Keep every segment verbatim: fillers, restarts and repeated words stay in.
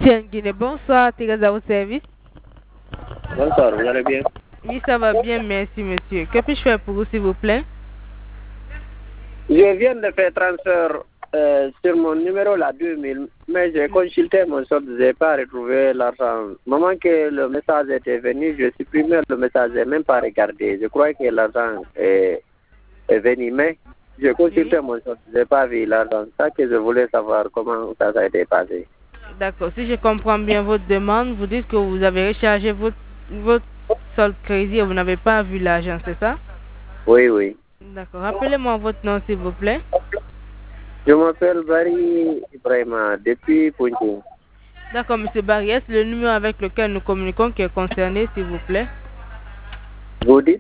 Tiens, Guinée, bonsoir, Teresa au service. Bonsoir, vous allez bien? Oui, ça va bien, merci, monsieur. Que puis-je faire pour vous, s'il vous plaît? Je viens de faire transfert euh, sur mon numéro, là, deux mille, mais j'ai consulté mon solde, je n'ai pas retrouvé l'argent. Au moment que le message était venu, je supprimé le message, je n'ai même pas regardé. Je crois que l'argent est, est venu, mais j'ai consulté oui. mon solde, je n'ai pas vu l'argent. C'est ça que je voulais savoir comment ça, ça a été passé. D'accord, si je comprends bien votre demande, vous dites que vous avez rechargé votre, votre solde crédit et vous n'avez pas vu l'argent, c'est ça? Oui, oui. D'accord, rappelez-moi votre nom, s'il vous plaît. Je m'appelle Barry Ibrahima, depuis Punting. D'accord, monsieur Barry, est-ce le numéro avec lequel nous communiquons qui est concerné, s'il vous plaît? Vous dites?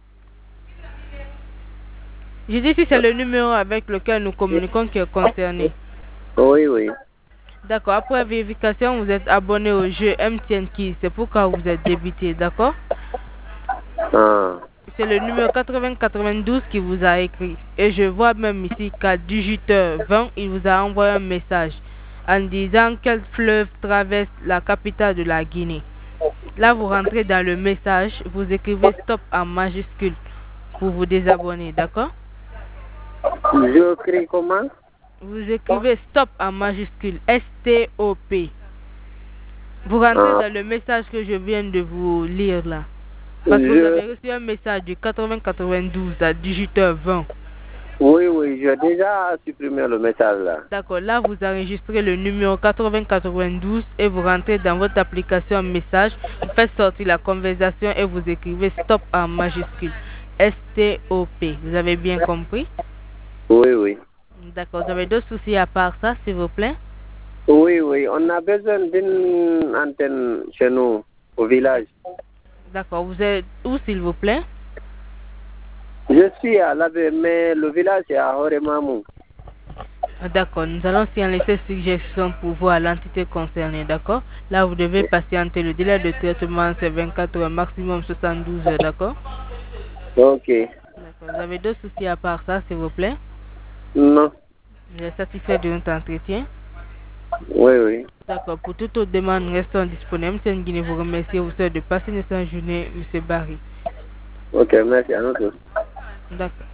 Je dis si c'est le numéro avec lequel nous communiquons qui est concerné. Oui, oui. D'accord, après vérification, vous êtes abonné au jeu M T N Key, c'est pourquoi vous êtes débité, d'accord? Ah. C'est le numéro quatre-vingts quatre-vingt-douze qui vous a écrit. Et je vois même ici qu'à dix-huit heures vingt, il vous a envoyé un message en disant quel fleuve traverse la capitale de la Guinée. Là, vous rentrez dans le message, vous écrivez stop en majuscule pour vous désabonner, d'accord? Je écris comment? Vous écrivez stop en majuscule, S T O P. Vous rentrez ah. dans le message que je viens de vous lire là. Parce que je... vous avez reçu un message du quatre-vingts quatre-vingt-douze à dix-huit heures vingt. Oui, oui, j'ai déjà supprimé le message là. D'accord, là vous enregistrez le numéro quatre-vingts quatre-vingt-douze et vous rentrez dans votre application message, vous faites sortir la conversation et vous écrivez stop en majuscule, S T O P. Vous avez bien compris? Oui, oui. D'accord, vous avez d'autres soucis à part ça, s'il vous plaît? Oui, oui, on a besoin d'une antenne chez nous, au village. D'accord, vous êtes où, s'il vous plaît? Je suis à Labé, mais le village est à Horemamou. D'accord, nous allons s'y en laisser suggestion pour vous à l'entité concernée, d'accord? Là, vous devez patienter. Le délai de traitement, c'est vingt-quatre heures, maximum soixante-douze heures, d'accord? Ok. D'accord, vous avez d'autres soucis à part ça, s'il vous plaît? Non. Vous êtes satisfait de notre entretien? Oui, oui. D'accord, pour toute autre demande, restons disponibles. C'est une Guinée, vous remercie. Vous souhaite de passer une excellente journée, M. Barry. Ok, merci à nous tous. D'accord.